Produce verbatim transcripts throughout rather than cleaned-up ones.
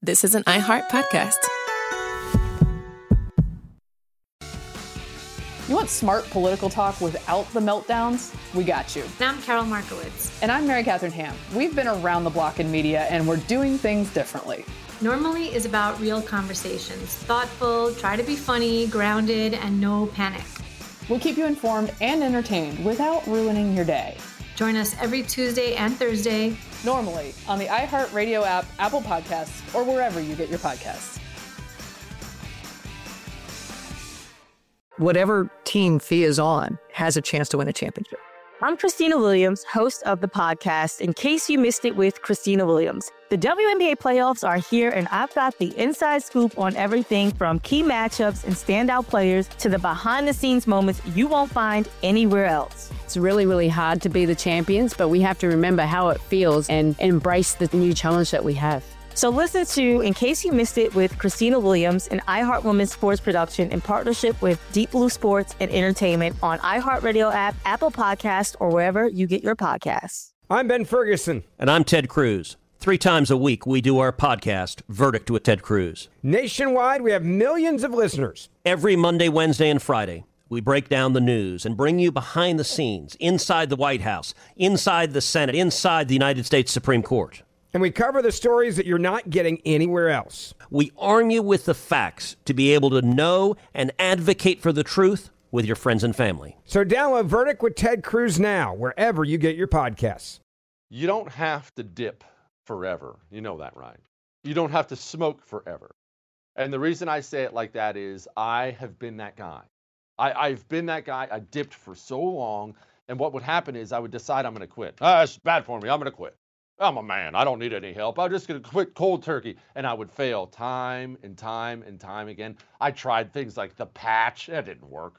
This is an iHeart podcast. You want smart political talk without the meltdowns? We got you. And I'm Carol Markowitz. And I'm Mary Catherine Ham. We've been around the block in media, and we're doing things differently. Normally is about real conversations. Thoughtful, try to be funny, grounded, and no panic. We'll keep you informed and entertained without ruining your day. Join us every Tuesday and Thursday. Normally on the iHeartRadio app, Apple Podcasts, or wherever you get your podcasts. Whatever team Fee is on has a chance to win a championship. I'm Christina Williams, host of the podcast, In Case You Missed It with Christina Williams. The W N B A playoffs are here, and I've got the inside scoop on everything from key matchups and standout players to the behind-the-scenes moments you won't find anywhere else. It's really, really hard to be the champions, but we have to remember how it feels and embrace the new challenge that we have. So listen to In Case You Missed It with Christina Williams, an iHeart Women's Sports production in partnership with Deep Blue Sports and Entertainment on iHeartRadio app, Apple Podcasts, or wherever you get your podcasts. I'm Ben Ferguson. And I'm Ted Cruz. Three times a week, we do our podcast, Verdict with Ted Cruz. Nationwide, we have millions of listeners. Every Monday, Wednesday, and Friday, we break down the news and bring you behind the scenes, inside the White House, inside the Senate, inside the United States Supreme Court. And we cover the stories that you're not getting anywhere else. We arm you with the facts to be able to know and advocate for the truth with your friends and family. So download Verdict with Ted Cruz now, wherever you get your podcasts. You don't have to dip forever. You know that, right? You don't have to smoke forever. And the reason I say it like that is I have been that guy. I, I've been that guy. I dipped for so long. And what would happen is I would decide I'm going to quit. Ah, it's bad for me. I'm going to quit. I'm a man. I don't need any help. I'm just going to quit cold turkey. And I would fail time and time and time again. I tried things like the patch. That didn't work.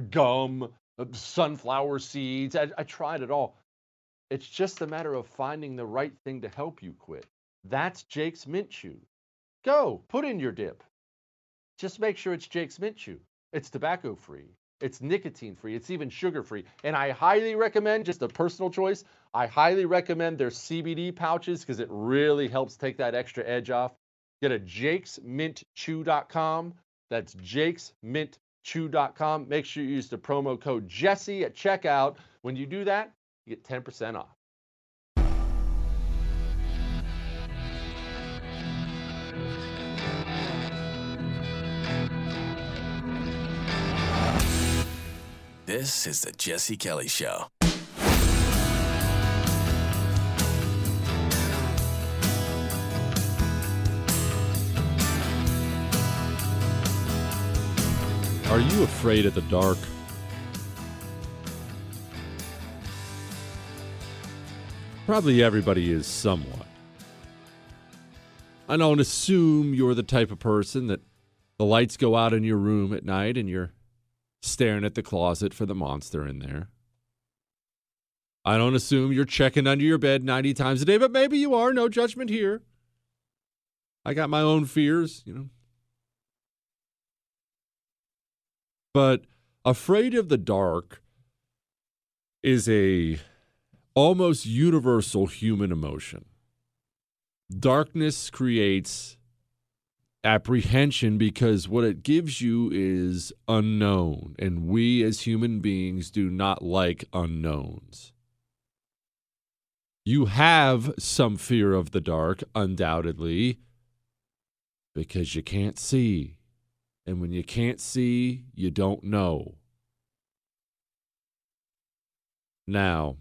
Gum, sunflower seeds. I, I tried it all. It's just a matter of finding the right thing to help you quit. That's Jake's Mint Chew. Go, put in your dip. Just make sure it's Jake's Mint Chew. It's tobacco-free. It's nicotine-free. It's even sugar-free. And I highly recommend, just a personal choice, I highly recommend their C B D pouches because it really helps take that extra edge off. Get a jakes mint chew dot com. That's jakes mint chew dot com. Make sure you use the promo code Jesse at checkout. When you do that, you get ten percent off. This is the Jesse Kelly Show. Are you afraid of the dark? Probably everybody is somewhat. I don't assume you're the type of person that the lights go out in your room at night and you're staring at the closet for the monster in there. I don't assume you're checking under your bed ninety times a day, but maybe you are. No judgment here. I got my own fears, you know. But afraid of the dark is a almost universal human emotion. Darkness creates apprehension because what it gives you is unknown, and we as human beings do not like unknowns. You have some fear of the dark, undoubtedly, because you can't see. And when you can't see, you don't know. Now,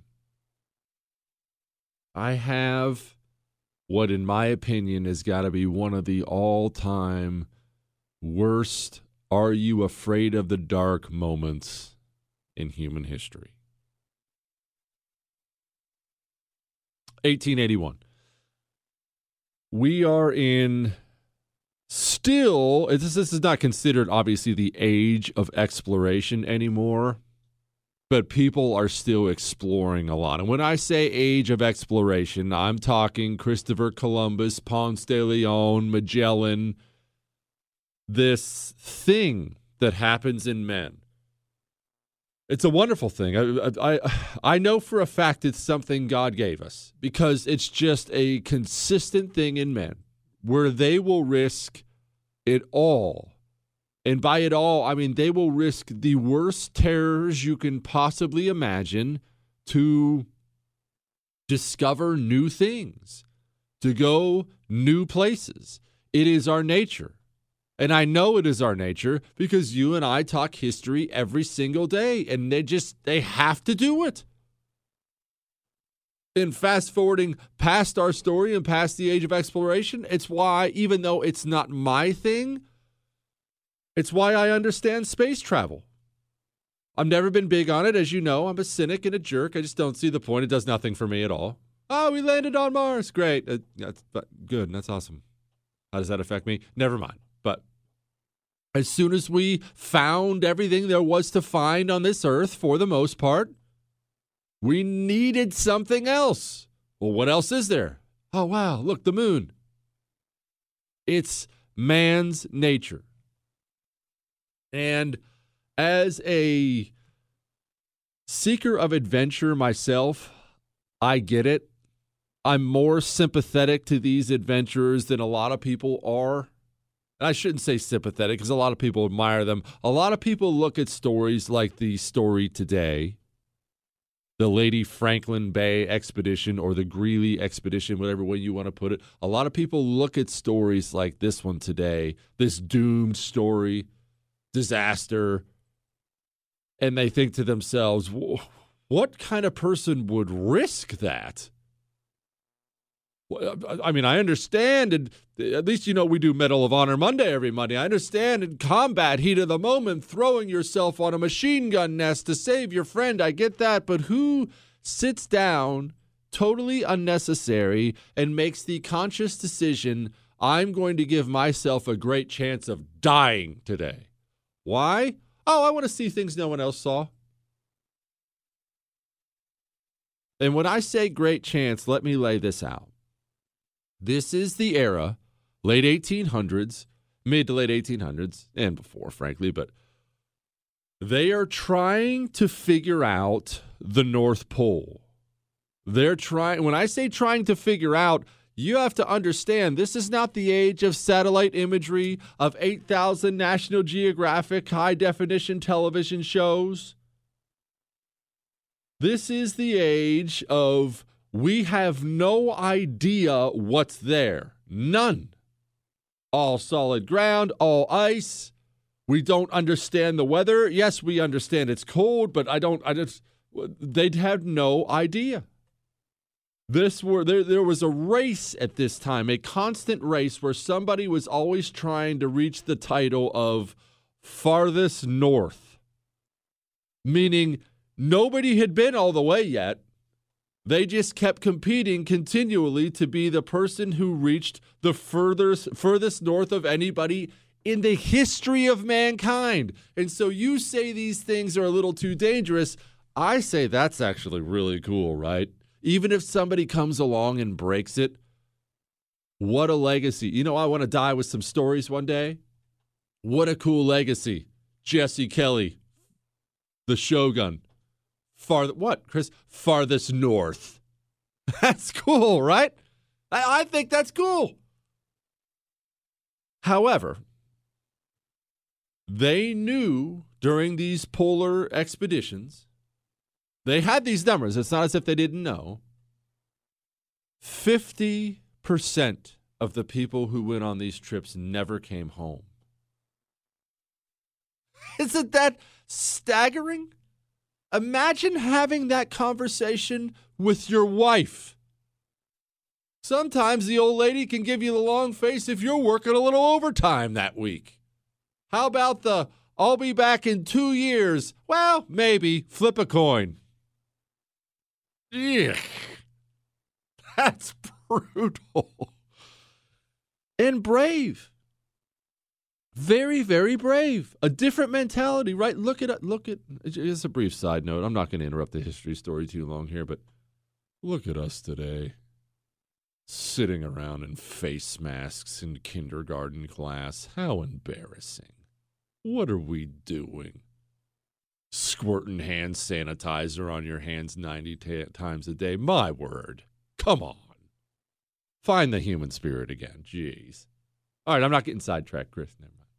I have what, in my opinion, has got to be one of the all-time worst "are you afraid of the dark" moments in human history. eighteen eighty-one. We are in still, this, this is not considered, obviously, the age of exploration anymore, but people are still exploring a lot. And when I say age of exploration, I'm talking Christopher Columbus, Ponce de Leon, Magellan, this thing that happens in men. It's a wonderful thing. I, I, I know for a fact it's something God gave us because it's just a consistent thing in men. where they will risk it all. And by it all, I mean they will risk the worst terrors you can possibly imagine to discover new things, to go new places. It is our nature. And I know it is our nature because you and I talk history every single day, and they just, they have to do it. In fast forwarding past our story and past the age of exploration, it's why, even though it's not my thing, it's why I understand space travel. I've never been big on it. As you know, I'm a cynic and a jerk. I just don't see the point. It does nothing for me at all. Oh, we landed on Mars. Great. Uh, that's good. That's awesome. How does that affect me? Never mind. But as soon as we found everything there was to find on this earth, for the most part, we needed something else. Well, what else is there? Oh, wow. Look, the moon. It's man's nature. And as a seeker of adventure myself, I get it. I'm more sympathetic to these adventurers than a lot of people are. And I shouldn't say sympathetic because a lot of people admire them. A lot of people look at stories like the story today, the Lady Franklin Bay expedition or the Greely expedition, whatever way you want to put it. A lot of people look at stories like this one today, this doomed story, disaster, and they think to themselves, what kind of person would risk that? I mean, I understand, and at least you know we do Medal of Honor Monday every Monday. I understand in combat, heat of the moment, throwing yourself on a machine gun nest to save your friend. I get that, but who sits down, totally unnecessary, and makes the conscious decision, I'm going to give myself a great chance of dying today? Why? Oh, I want to see things no one else saw. And when I say great chance, let me lay this out. This is the era, late eighteen hundreds, mid to late eighteen hundreds, and before, frankly, but they are trying to figure out the North Pole. They're trying, when I say trying to figure out, you have to understand this is not the age of satellite imagery, of eight thousand National Geographic high-definition television shows. This is the age of we have no idea what's there. None. All solid ground, all ice. We don't understand the weather. Yes, we understand it's cold, but I don't, I just, they'd have no idea. This were there, there was a race at this time, a constant race where somebody was always trying to reach the title of farthest north. Meaning nobody had been all the way yet. They just kept competing continually to be the person who reached the furthest, furthest north of anybody in the history of mankind. And so you say these things are a little too dangerous. I say that's actually really cool, right? Even if somebody comes along and breaks it, what a legacy. You know, I want to die with some stories one day. What a cool legacy. Jesse Kelly, the Shogun. Far what, Chris? Farthest north. That's cool, right? I, I think that's cool. However, they knew during these polar expeditions, they had these numbers. It's not as if they didn't know. fifty percent of the people who went on these trips never came home. Isn't that staggering? Imagine having that conversation with your wife. Sometimes the old lady can give you the long face if you're working a little overtime that week. How about the, I'll be back in two years? Well, maybe. Flip a coin. Ugh. That's brutal. And brave. Very, very brave. A different mentality, right? Look at, look at, it's a brief side note. I'm not going to interrupt the history story too long here, but look at us today. Sitting around in face masks in kindergarten class. How embarrassing. What are we doing? Squirting hand sanitizer on your hands ninety t- times a day. My word. Come on. Find the human spirit again. Jeez. All right, I'm not getting sidetracked, Chris. Never mind.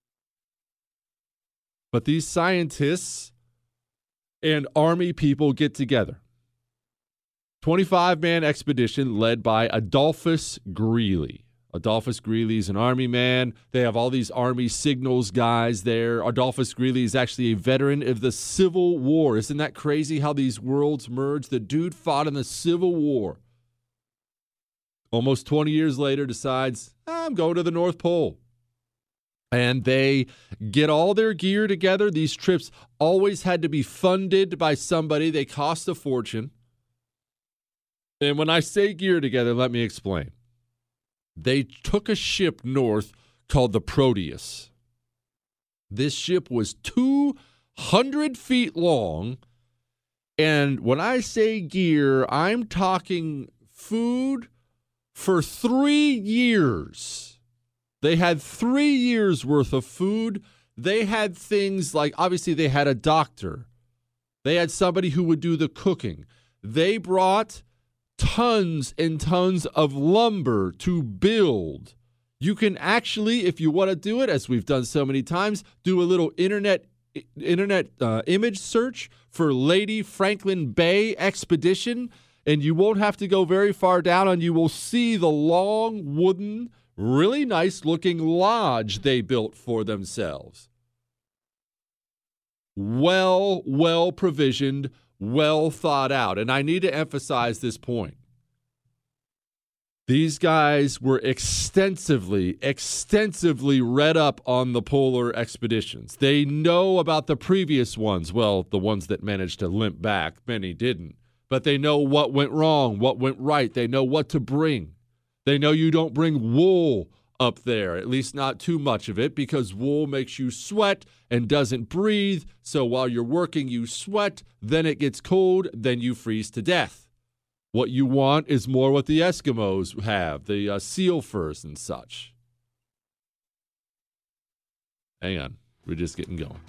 But these scientists and Army people get together. twenty-five man expedition led by Adolphus Greely. Adolphus Greely is an Army man. They have all these Army signals guys there. Adolphus Greely is actually a veteran of the Civil War. Isn't that crazy how these worlds merge? The dude fought in the Civil War. Almost twenty years later, decides, I'm going to the North Pole. And they get all their gear together. These trips always had to be funded by somebody. They cost a fortune. And when I say gear together, let me explain. They took a ship north called the Proteus. This ship was two hundred feet long. And when I say gear, I'm talking food for three years. They had three years worth of food. They had things like, obviously, they had a doctor. They had somebody who would do the cooking. They brought tons and tons of lumber to build. You can actually, if you want to do it, as we've done so many times, do a little internet internet uh, image search for Lady Franklin Bay Expedition, and you won't have to go very far down, and you will see the long, wooden, really nice-looking lodge they built for themselves. Well, well provisioned, well thought out. And I need to emphasize this point. These guys were extensively, extensively read up on the polar expeditions. They know about the previous ones. Well, the ones that managed to limp back, many didn't. But they know what went wrong, what went right. They know what to bring. They know you don't bring wool up there, at least not too much of it, because wool makes you sweat and doesn't breathe. So while you're working, you sweat, then it gets cold, then you freeze to death. What you want is more what the Eskimos have, the uh, seal furs and such. Hang on, we're just getting going.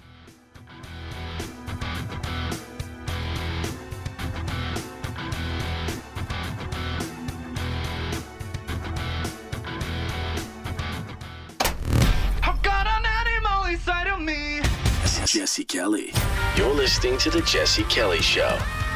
Jesse Kelly. You're listening to The Jesse Kelly Show.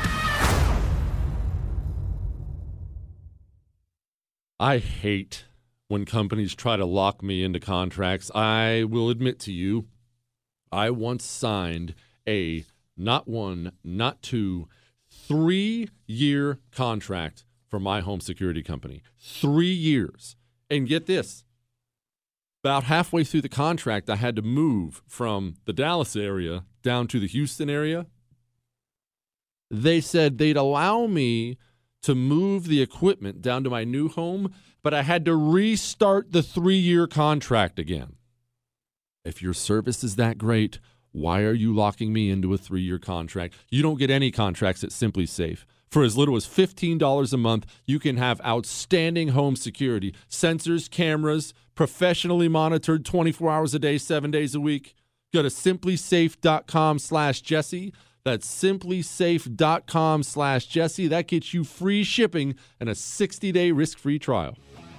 I hate when companies try to lock me into contracts. I will admit to you, I once signed a not one, not two, three-year contract for my home security company. Three years. And get this. About halfway through the contract, I had to move from the Dallas area down to the Houston area. They said they'd allow me to move the equipment down to my new home, but I had to restart the three-year contract again. If your service is that great, why are you locking me into a three-year contract? You don't get any contracts at Simply Safe. For as little as fifteen dollars a month, you can have outstanding home security, sensors, cameras, professionally monitored twenty-four hours a day, seven days a week. Go to simplysafe.com slash Jesse. That's simplysafe.com slash Jesse. That gets you free shipping and a sixty-day risk-free trial.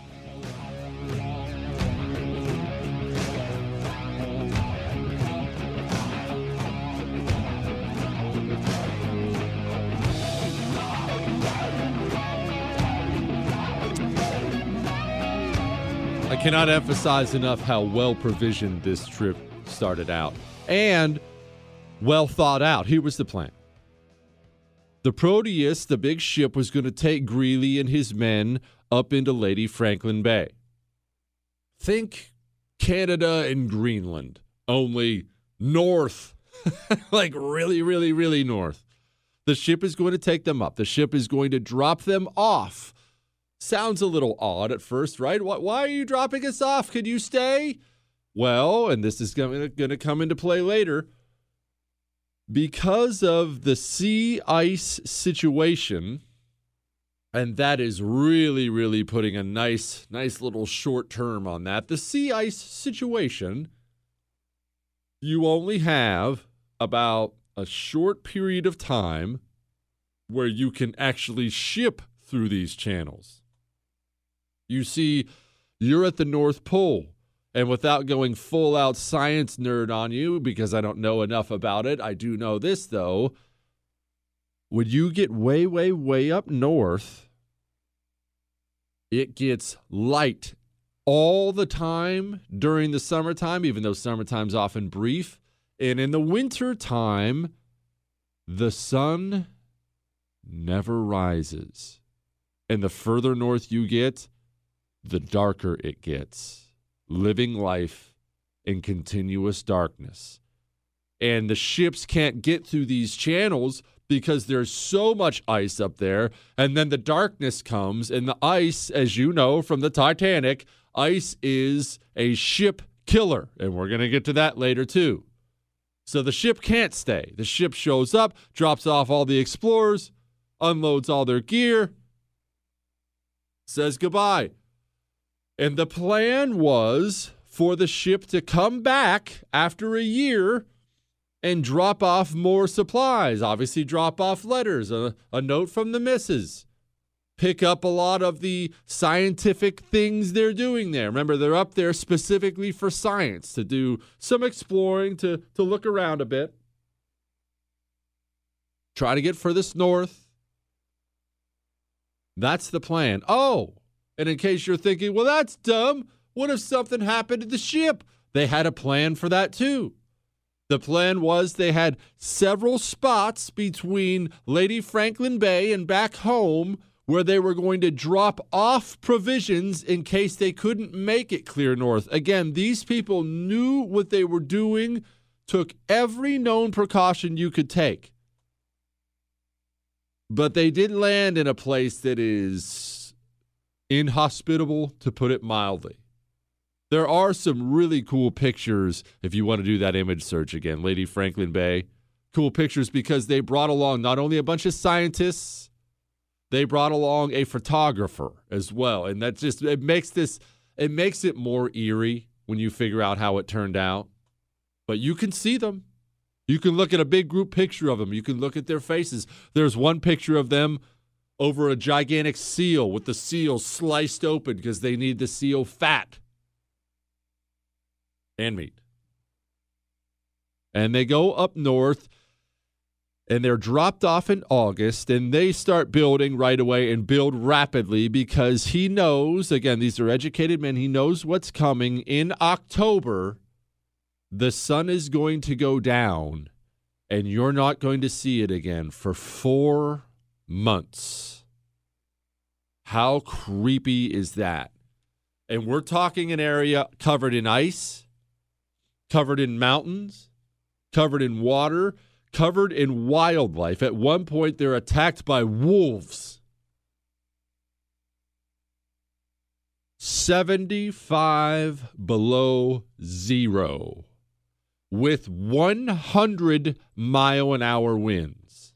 I cannot emphasize enough how well provisioned this trip started out and well thought out. Here was the plan. The Proteus, the big ship, was going to take Greely and his men up into Lady Franklin Bay. Think Canada and Greenland, only north, like really, really, really north. The ship is going to take them up. The ship is going to drop them off. Sounds a little odd at first, right? Why are you dropping us off? Can you stay? Well, and this is going to come into play later. Because of the sea ice situation, and that is really, really putting a nice, nice little short term on that. The sea ice situation, you only have about a short period of time where you can actually ship through these channels. You see, you're at the North Pole, and without going full-out science nerd on you, because I don't know enough about it, I do know this, though. When you get way, way, way up north, it gets light all the time during the summertime, even though summertime's often brief. And in the wintertime, the sun never rises. And the further north you get, the darker it gets. Living life in continuous darkness. And the ships can't get through these channels because there's so much ice up there. And then the darkness comes, and the ice, as you know from the Titanic, ice is a ship killer. And we're going to get to that later, too. So the ship can't stay. The ship shows up, drops off all the explorers, unloads all their gear, says goodbye. And the plan was for the ship to come back after a year and drop off more supplies. Obviously, drop off letters, a, a note from the missus. Pick up a lot of the scientific things they're doing there. Remember, they're up there specifically for science, to do some exploring, to, to look around a bit. Try to get furthest north. That's the plan. Oh, and in case you're thinking, well, that's dumb. What if something happened to the ship? They had a plan for that, too. The plan was they had several spots between Lady Franklin Bay and back home where they were going to drop off provisions in case they couldn't make it clear north. Again, these people knew what they were doing, took every known precaution you could take. But they did land in a place that is inhospitable, to put it mildly. There are some really cool pictures if you want to do that image search again. Lady Franklin Bay. Cool pictures because they brought along not only a bunch of scientists, they brought along a photographer as well. And that just, it makes this, it makes it more eerie when you figure out how it turned out. But you can see them. You can look at a big group picture of them. You can look at their faces. There's one picture of them over a gigantic seal with the seal sliced open because they need the seal fat and meat. And they go up north, and they're dropped off in August, and they start building right away and build rapidly because he knows, again, these are educated men, he knows what's coming. In October, the sun is going to go down, and you're not going to see it again for four months. How creepy is that? And we're talking an area covered in ice, covered in mountains, covered in water, covered in wildlife. At one point, they're attacked by wolves. seventy-five below zero with one hundred mile an hour winds.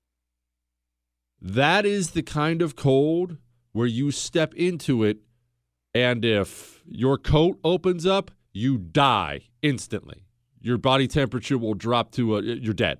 That is the kind of cold where you step into it, and if your coat opens up, you die instantly. Your body temperature will drop to a, you're dead.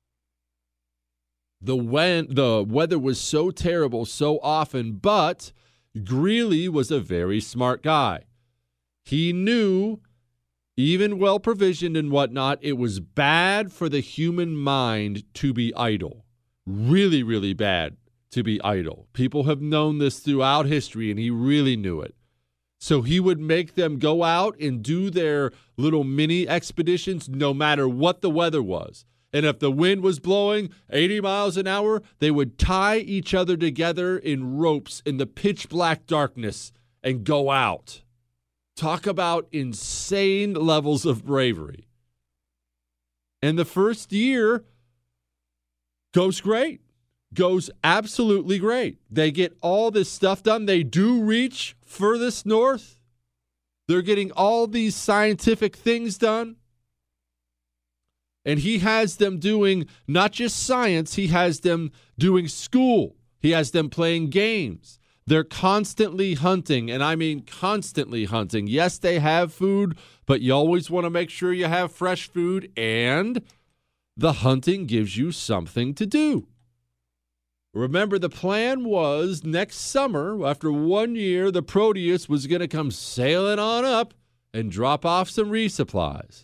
The when, the weather was so terrible so often, but Greeley was a very smart guy. He knew, even well provisioned and whatnot, it was bad for the human mind to be idle. Really, really bad to be idle. People have known this throughout history, and he really knew it. So he would make them go out and do their little mini expeditions no matter what the weather was. And if the wind was blowing eighty miles an hour, they would tie each other together in ropes in the pitch black darkness and go out. Talk about insane levels of bravery. And the first year goes great. Goes absolutely great. They get all this stuff done. They do reach furthest north. They're getting all these scientific things done. And he has them doing not just science, he has them doing school. He has them playing games. They're constantly hunting, and I mean constantly hunting. Yes, they have food, but you always want to make sure you have fresh food, and the hunting gives you something to do. Remember, the plan was next summer, after one year, the Proteus was going to come sailing on up and drop off some resupplies.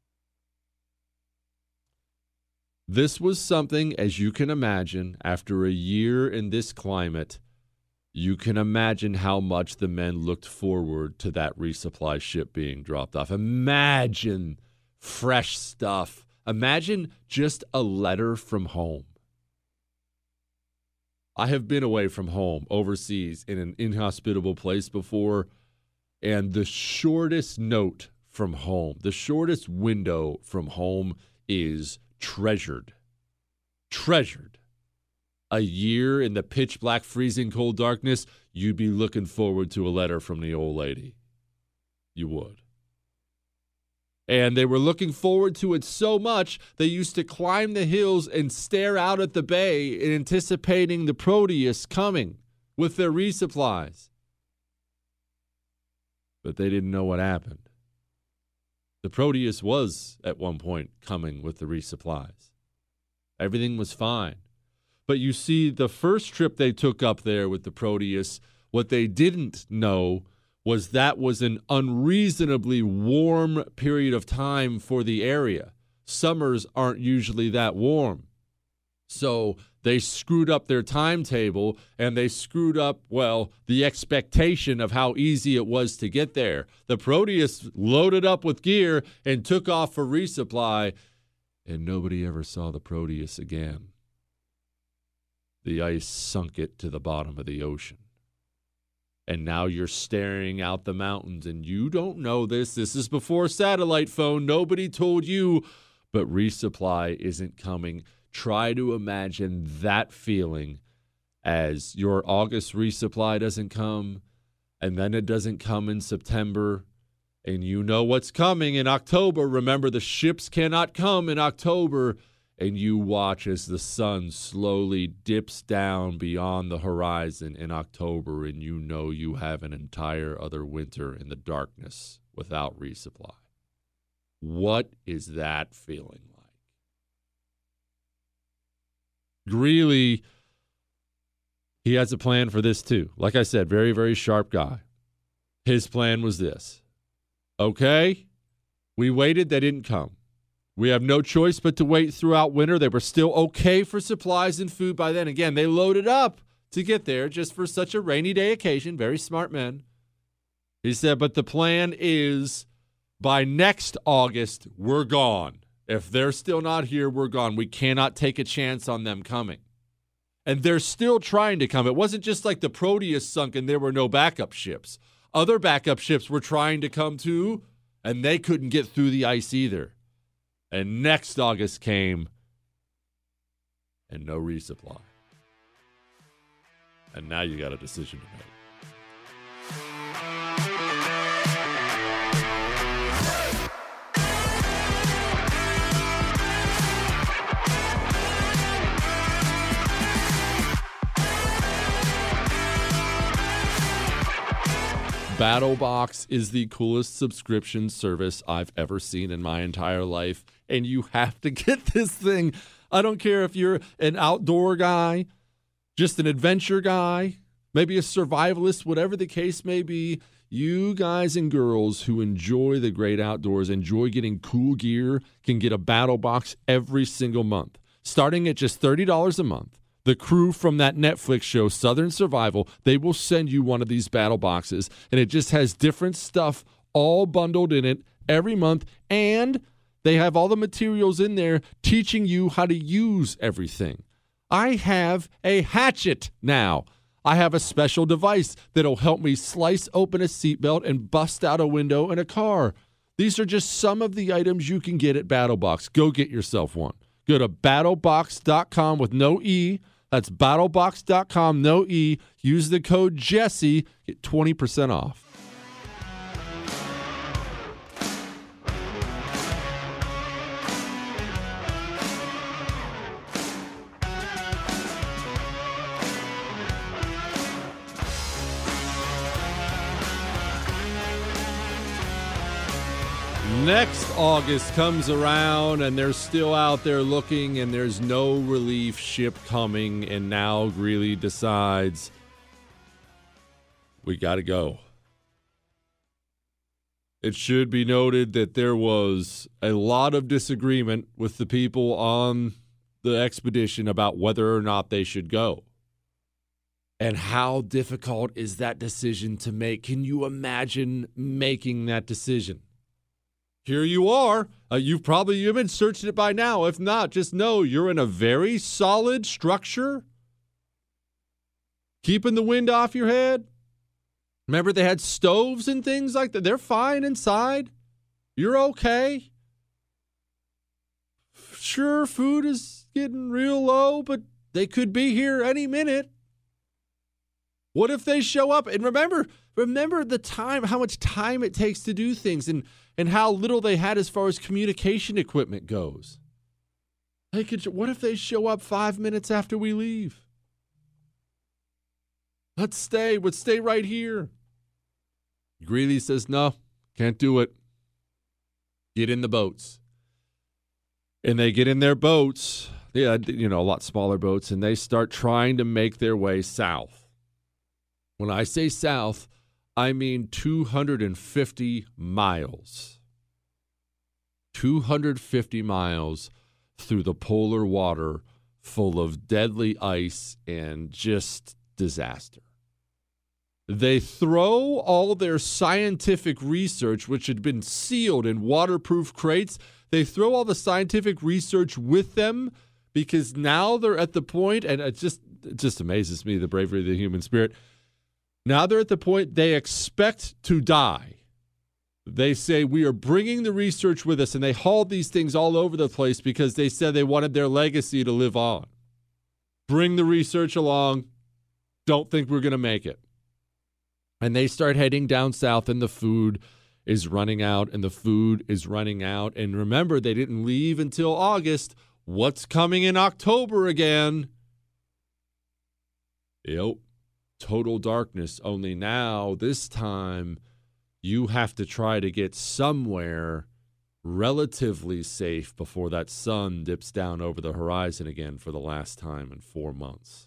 This was something, as you can imagine, after a year in this climate, you can imagine how much the men looked forward to that resupply ship being dropped off. Imagine fresh stuff. Imagine just a letter from home. I have been away from home overseas in an inhospitable place before, and the shortest note from home, the shortest window from home is treasured. Treasured. A year in the pitch black, freezing cold darkness, you'd be looking forward to a letter from the old lady. You would. And they were looking forward to it so much, they used to climb the hills and stare out at the bay, anticipating the Proteus coming with their resupplies. But they didn't know what happened. The Proteus was, at one point, coming with the resupplies. Everything was fine. But you see, the first trip they took up there with the Proteus, what they didn't know was that was an unreasonably warm period of time for the area. Summers aren't usually that warm. So they screwed up their timetable, and they screwed up, well, the expectation of how easy it was to get there. The Proteus loaded up with gear and took off for resupply, and nobody ever saw the Proteus again. The ice sunk it to the bottom of the ocean. And now you're staring out the mountains, and you don't know this. This is before satellite phone. Nobody told you, but resupply isn't coming. Try to imagine that feeling as your August resupply doesn't come, and then it doesn't come in September, and you know what's coming in October. Remember, the ships cannot come in October, and you watch as the sun slowly dips down beyond the horizon in October, and you know you have an entire other winter in the darkness without resupply. What is that feeling like? Greeley, he has a plan for this too. Like I said, very, very sharp guy. His plan was this. Okay, we waited, they didn't come. We have no choice but to wait throughout winter. They were still okay for supplies and food by then. Again, they loaded up to get there just for such a rainy day occasion. Very smart men. He said, but the plan is by next August, we're gone. If they're still not here, we're gone. We cannot take a chance on them coming. And they're still trying to come. It wasn't just like the Proteus sunk and there were no backup ships. Other backup ships were trying to come too, and they couldn't get through the ice either. And next August came, and no resupply. And now you got a decision to make. BattleBox is the coolest subscription service I've ever seen in my entire life, and you have to get this thing. I don't care if you're an outdoor guy, just an adventure guy, maybe a survivalist, whatever the case may be. You guys and girls who enjoy the great outdoors, enjoy getting cool gear, can get a BattleBox every single month, starting at just thirty dollars a month. The crew from that Netflix show, Southern Survival, they will send you one of these battle boxes, and it just has different stuff all bundled in it every month, and they have all the materials in there teaching you how to use everything. I have a hatchet now. I have a special device that'll help me slice open a seatbelt and bust out a window in a car. These are just some of the items you can get at BattleBox. Go get yourself one. Go to battle box dot com with no E. That's battle box dot com, no E. Use the code Jesse, get twenty percent off. Next August comes around and they're still out there looking and there's no relief ship coming, and now Greeley decides we got to go. It should be noted that there was a lot of disagreement with the people on the expedition about whether or not they should go. And how difficult is that decision to make? Can you imagine making that decision? Here you are. Uh, you've probably you've been searching it by now. If not, just know you're in a very solid structure. Keeping the wind off your head. Remember, they had stoves and things like that. They're fine inside. You're okay. Sure, food is getting real low, but they could be here any minute. What if they show up? And remember, remember the time, how much time it takes to do things, and, and how little they had as far as communication equipment goes. They could. What if they show up five minutes after we leave? Let's stay. Let's stay right here. Greeley says, no, can't do it. Get in the boats. And they get in their boats. Yeah, you know, a lot smaller boats, and they start trying to make their way south. When I say south, I mean two hundred fifty miles. two hundred fifty miles through the polar water full of deadly ice and just disaster. They throw all their scientific research, which had been sealed in waterproof crates, they throw all the scientific research with them because now they're at the point, and it just, it just amazes me, the bravery of the human spirit. Now they're at the point they expect to die. They say, we are bringing the research with us, and they hauled these things all over the place because they said they wanted their legacy to live on. Bring the research along. Don't think we're going to make it. And they start heading down south, and the food is running out, and the food is running out. And remember, they didn't leave until August. What's coming in October again? Yep. Total darkness. Only now, this time, you have to try to get somewhere relatively safe before that sun dips down over the horizon again for the last time in four months.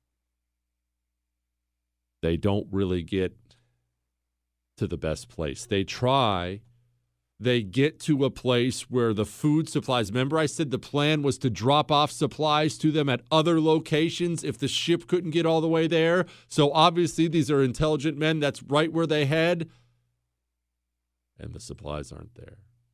They don't really get to the best place. They try. They get to a place where the food supplies, remember I said the plan was to drop off supplies to them at other locations if the ship couldn't get all the way there. So obviously these are intelligent men. That's right where they head. And the supplies aren't there.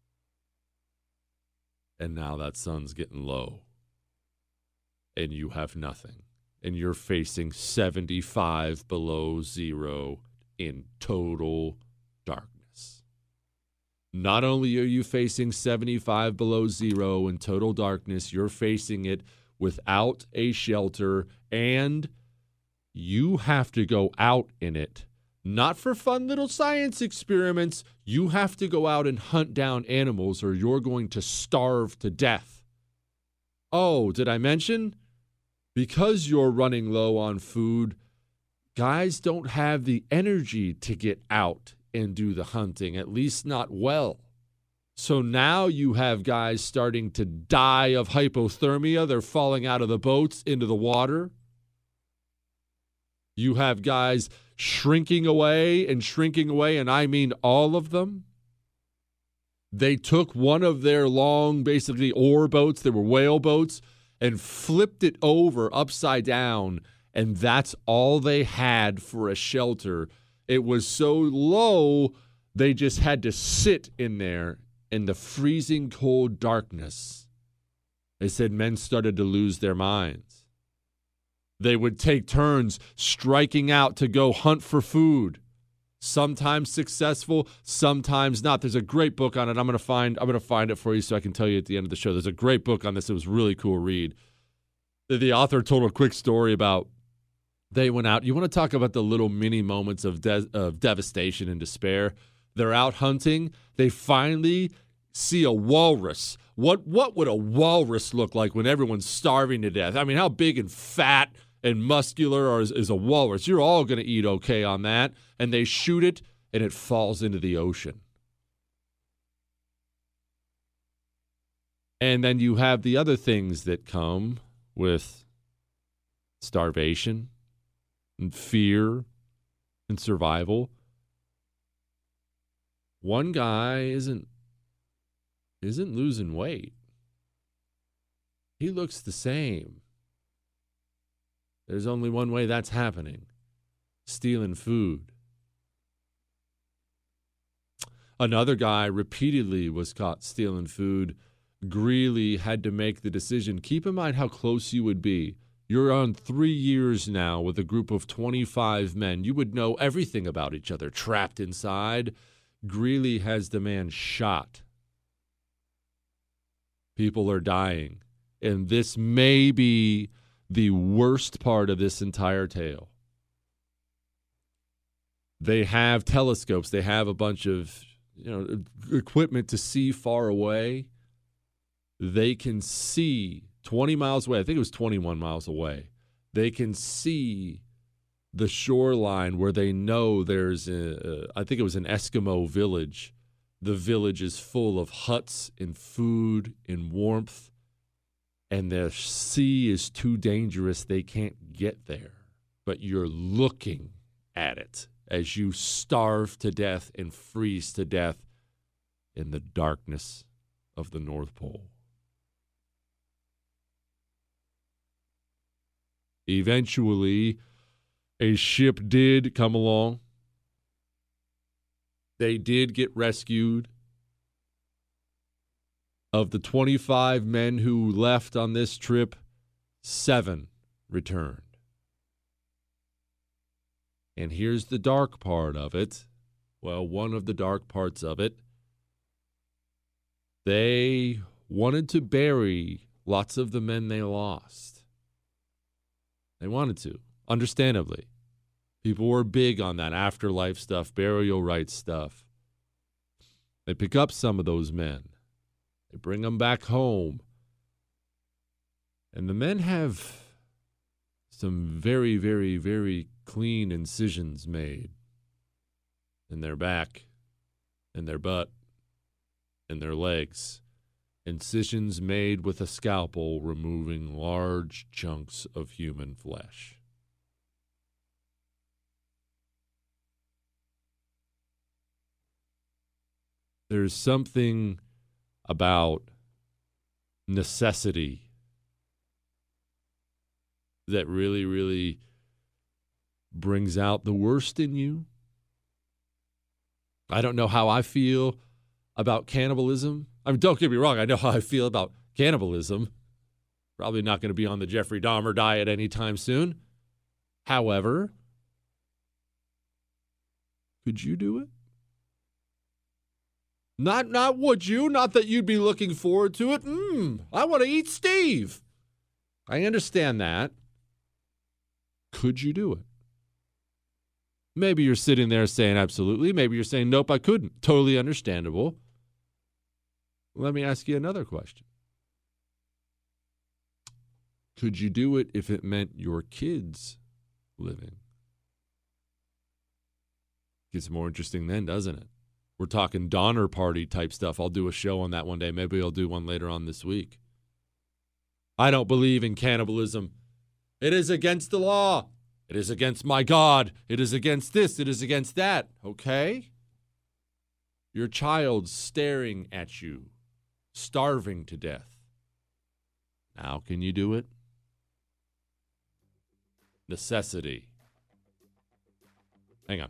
And now that sun's getting low. And you have nothing. And you're facing seventy-five below zero in total darkness. Not only are you facing seventy-five below zero in total darkness, you're facing it without a shelter, and you have to go out in it. Not for fun little science experiments. You have to go out and hunt down animals or you're going to starve to death. Oh, did I mention? Because you're running low on food, guys don't have the energy to get out and do the hunting, at least not well. So now you have guys starting to die of hypothermia. They're falling out of the boats into the water. You have guys shrinking away and shrinking away, and I mean all of them. They took one of their long, basically oar boats, they were whale boats, and flipped it over upside down, and that's all they had for a shelter. It was so low, they just had to sit in there in the freezing cold darkness. They said men started to lose their minds. They would take turns striking out to go hunt for food. Sometimes successful, sometimes not. There's a great book on it. I'm going to find I'm going to find it for you so I can tell you at the end of the show. There's a great book on this. It was a really cool read. The, the author told a quick story about they went out. You want to talk about the little mini moments of, de- of devastation and despair? They're out hunting. They finally see a walrus. What what would a walrus look like when everyone's starving to death? I mean, how big and fat and muscular is, is a walrus? You're all going to eat okay on that. And they shoot it, and it falls into the ocean. And then you have the other things that come with starvation and fear and survival. One guy isn't isn't losing weight. He looks the same. There's only one way that's happening: stealing food. Another guy repeatedly was caught stealing food. Greeley had to make the decision. Keep in mind how close you would be. You're on three years now with a group of twenty-five men. You would know everything about each other, trapped inside. Greeley has the man shot. People are dying. And this may be the worst part of this entire tale. They have telescopes. They have a bunch of, you know, equipment to see far away. They can see twenty miles away. I think it was twenty-one miles away. They can see the shoreline where they know there's a, I think it was an Eskimo village. The village is full of huts and food and warmth, and the sea is too dangerous. They can't get there. But you're looking at it as you starve to death and freeze to death in the darkness of the North Pole. Eventually, a ship did come along. They did get rescued. Of the twenty-five men who left on this trip, seven returned. And here's the dark part of it. Well, one of the dark parts of it. They wanted to bury lots of the men they lost. They wanted to, understandably. People were big on that afterlife stuff, burial rites stuff. They pick up some of those men. They bring them back home. And the men have some very, very, very clean incisions made in their back, in their butt, in their legs. Incisions made with a scalpel, removing large chunks of human flesh. There's something about necessity that really, really brings out the worst in you. I don't know how I feel about cannibalism. I mean, don't get me wrong, I know how I feel about cannibalism. Probably not going to be on the Jeffrey Dahmer diet anytime soon. However, could you do it? Not, not would you? Not that you'd be looking forward to it. Mmm, I want to eat Steve. I understand that. Could you do it? Maybe you're sitting there saying absolutely. Maybe you're saying, nope, I couldn't. Totally understandable. Let me ask you another question. Could you do it if it meant your kids living? Gets more interesting then, doesn't it? We're talking Donner Party type stuff. I'll do a show on that one day. Maybe I'll do one later on this week. I don't believe in cannibalism. It is against the law. It is against my God. It is against this. It is against that. Okay? Your child's staring at you, starving to death. Now, can you do it? Necessity. Hang on.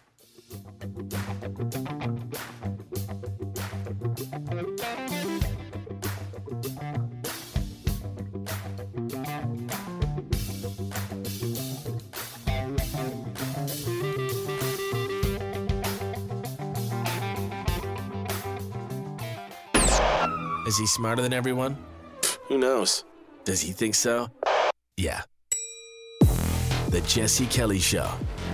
Is he smarter than everyone? Who knows? Does he think so? Yeah. The Jesse Kelly Show.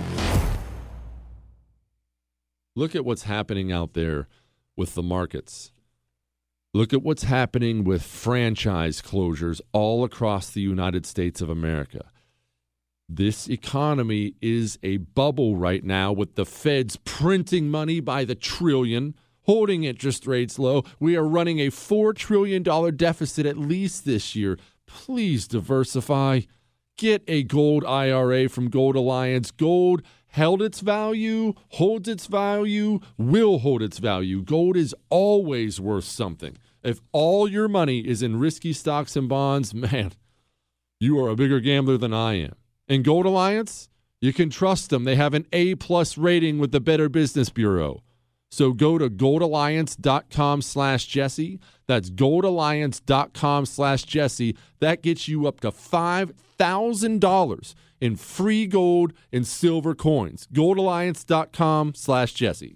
Look at what's happening out there with the markets. Look at what's happening with franchise closures all across the United States of America. This economy is a bubble right now with the feds printing money by the trillion, holding interest rates low. We are running a four trillion dollars deficit at least this year. Please diversify. Get a gold I R A from Gold Alliance. Gold held its value, holds its value, will hold its value. Gold is always worth something. If all your money is in risky stocks and bonds, man, you are a bigger gambler than I am. And Gold Alliance, you can trust them. They have an A-plus rating with the Better Business Bureau. So go to goldalliance.com slash Jesse. That's goldalliance.com slash Jesse. That gets you up to five thousand dollars in free gold and silver coins. goldalliance.com slash Jesse.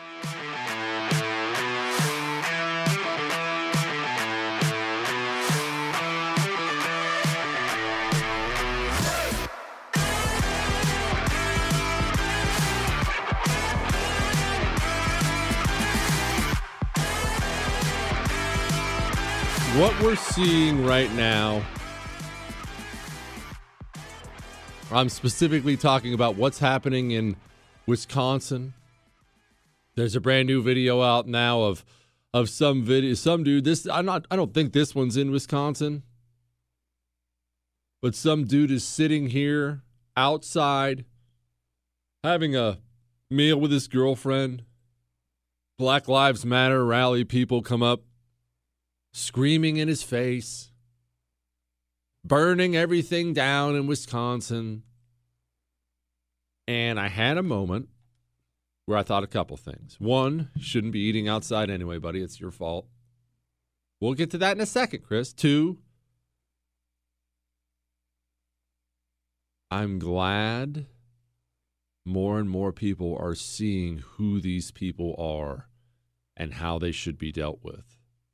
What we're seeing right now, I'm specifically talking about what's happening in Wisconsin. There's a brand new video out now of of some video, some dude. This I'm not. I don't think this one's in Wisconsin, but some dude is sitting here outside having a meal with his girlfriend. Black Lives Matter rally people come up, screaming in his face, burning everything down in Wisconsin. And I had a moment where I thought a couple things. One, you shouldn't be eating outside anyway, buddy. It's your fault. We'll get to that in a second, Chris. Two, I'm glad more and more people are seeing who these people are and how they should be dealt with.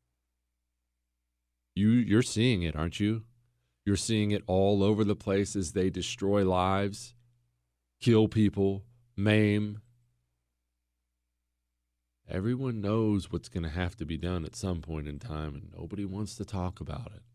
You, you're seeing it, aren't you? You're seeing it all over the place as they destroy lives, kill people, maim. Everyone knows what's going to have to be done at some point in time, and nobody wants to talk about it.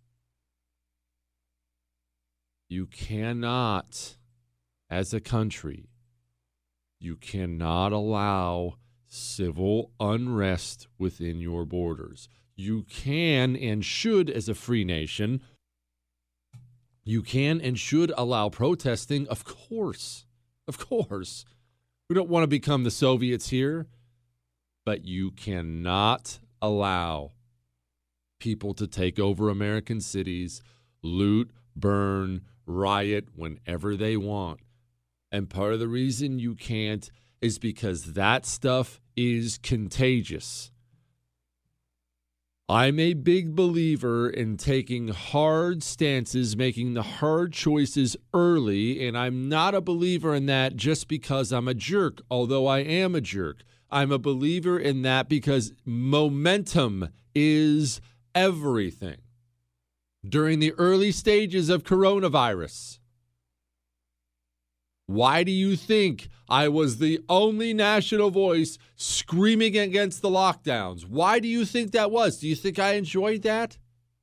You cannot, as a country, you cannot allow civil unrest within your borders. You can and should, as a free nation, you can and should allow protesting, of course. Of course. We don't want to become the Soviets here, but you cannot allow people to take over American cities, loot, burn, riot whenever they want. And part of the reason you can't is because that stuff is contagious. I'm a big believer in taking hard stances, making the hard choices early, and I'm not a believer in that just because I'm a jerk, although I am a jerk. I'm a believer in that because momentum is everything. During the early stages of coronavirus, why do you think I was the only national voice screaming against the lockdowns? Why do you think that was? Do you think I enjoyed that?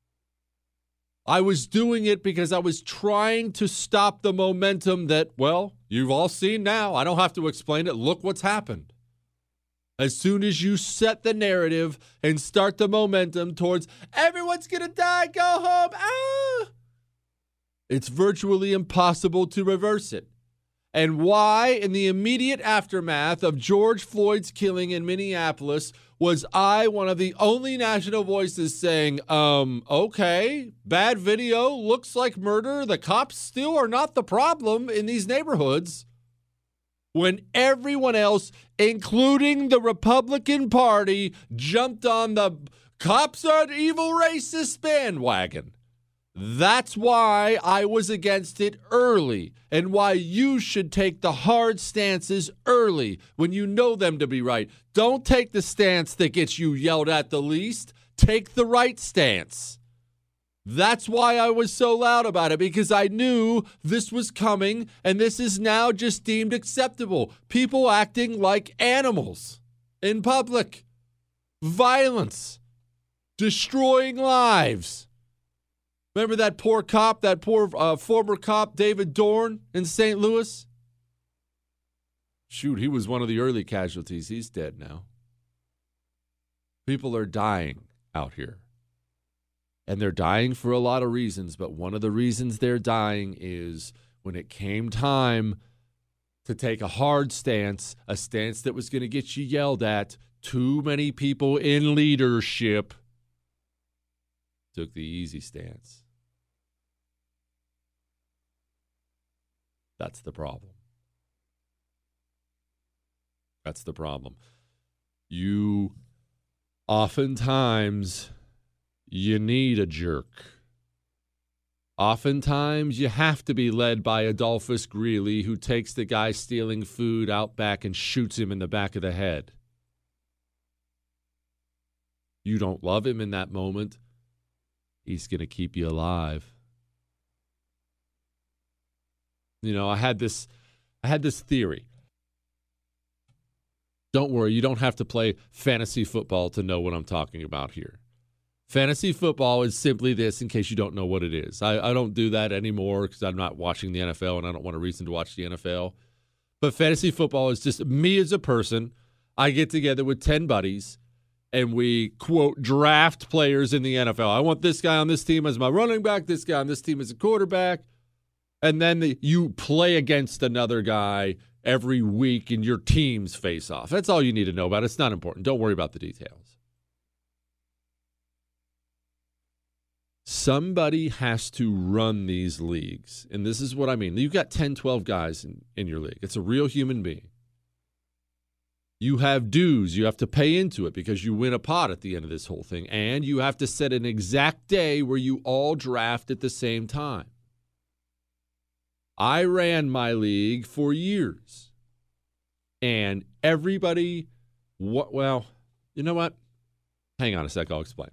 I was doing it because I was trying to stop the momentum that, well, you've all seen now. I don't have to explain it. Look what's happened. As soon as you set the narrative and start the momentum towards everyone's going to die, go home, ah, it's virtually impossible to reverse it. And why, in the immediate aftermath of George Floyd's killing in Minneapolis, was I one of the only national voices saying, um, okay, bad video, looks like murder. The cops still are not the problem in these neighborhoods. When everyone else, including the Republican Party, jumped on the cops are evil racist bandwagon. That's why I was against it early, and why you should take the hard stances early when you know them to be right. Don't take the stance that gets you yelled at the least. Take the right stance. That's why I was so loud about it, because I knew this was coming, and this is now just deemed acceptable. People acting like animals in public. Violence. Destroying lives. Remember that poor cop, that poor uh, former cop, David Dorn in Saint Louis? Shoot, he was one of the early casualties. He's dead now. People are dying out here. And they're dying for a lot of reasons, but one of the reasons they're dying is when it came time to take a hard stance, a stance that was going to get you yelled at, too many people in leadership took the easy stance. That's the problem. That's the problem. You oftentimes, you need a jerk. Oftentimes, you have to be led by Adolphus Greeley, who takes the guy stealing food out back and shoots him in the back of the head. You don't love him in that moment. He's going to keep you alive. You know, I had this I had this theory. Don't worry, you don't have to play fantasy football to know what I'm talking about here. Fantasy football is simply this, in case you don't know what it is. I, I don't do that anymore because I'm not watching the N F L and I don't want a reason to watch the N F L. But fantasy football is just me as a person. I get together with ten buddies and we, quote, draft players in the N F L. I want this guy on this team as my running back, this guy on this team as a quarterback. And then the, you play against another guy every week and your teams face off. That's all you need to know about it. It's not important. Don't worry about the details. Somebody has to run these leagues. And this is what I mean. You've got ten, twelve guys in, in your league. It's a real human being. You have dues. You have to pay into it because you win a pot at the end of this whole thing. And you have to set an exact day where you all draft at the same time. I ran my league for years. And everybody, what? well, you know what? Hang on a sec. I'll explain.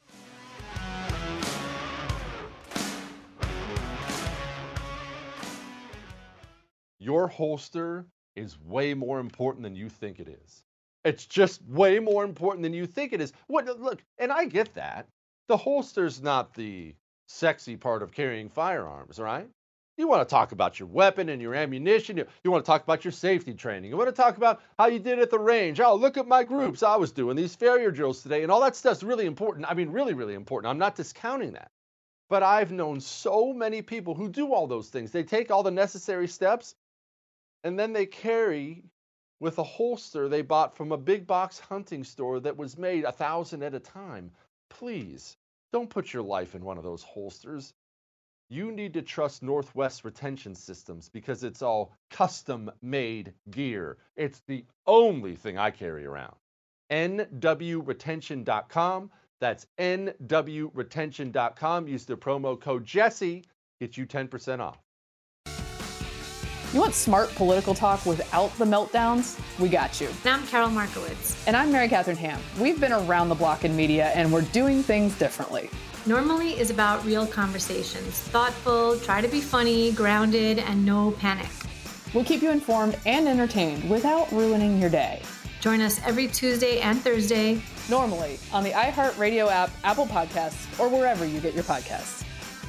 Your holster is way more important than you think it is. It's just way more important than you think it is. What? Look, and I get that. The holster's not the sexy part of carrying firearms, right? You want to talk about your weapon and your ammunition. You, you want to talk about your safety training. You want to talk about how you did at the range. Oh, look at my groups. I was doing these failure drills today, and all that stuff's really important. I mean, really, really important. I'm not discounting that. But I've known so many people who do all those things. They take all the necessary steps, and then they carry with a holster they bought from a big box hunting store that was made a thousand at a time. Please, don't put your life in one of those holsters. You need to trust Northwest Retention Systems because it's all custom-made gear. It's the only thing I carry around. N W retention dot com. That's N W retention dot com. Use the promo code Jesse. Get you ten percent off. You want smart political talk without the meltdowns? We got you. And I'm Carol Markowitz. And I'm Mary Catherine Ham. We've been around the block in media, and we're doing things differently. Normally is about real conversations. Thoughtful, try to be funny, grounded, and no panic. We'll keep you informed and entertained without ruining your day. Join us every Tuesday and Thursday. Normally on the iHeartRadio app, Apple Podcasts, or wherever you get your podcasts.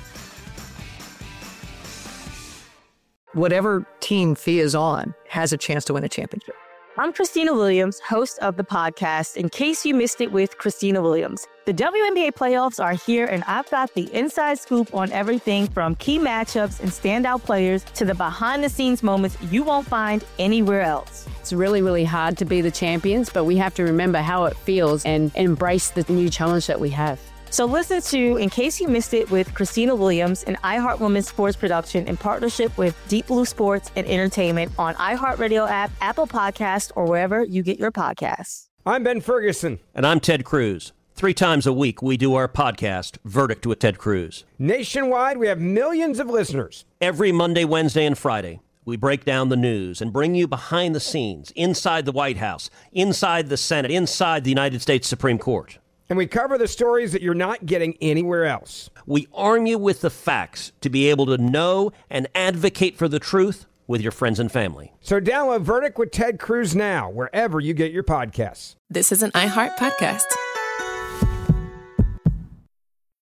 Whatever team Fee is on has a chance to win a championship. I'm Christina Williams, host of the podcast, In Case You Missed It with Christina Williams. The W N B A playoffs are here, and I've got the inside scoop on everything from key matchups and standout players to the behind-the-scenes moments you won't find anywhere else. It's really, really hard to be the champions, but we have to remember how it feels and embrace the new challenge that we have. So listen to In Case You Missed It with Christina Williams, an iHeart Women's Sports production in partnership with Deep Blue Sports and Entertainment on iHeartRadio app, Apple Podcasts, or wherever you get your podcasts. I'm Ben Ferguson. And I'm Ted Cruz. Three times a week, we do our podcast, Verdict with Ted Cruz. Nationwide, we have millions of listeners. Every Monday, Wednesday, and Friday, we break down the news and bring you behind the scenes, inside the White House, inside the Senate, inside the United States Supreme Court. And we cover the stories that you're not getting anywhere else. We arm you with the facts to be able to know and advocate for the truth with your friends and family. So download Verdict with Ted Cruz now, wherever you get your podcasts. This is an iHeart podcast.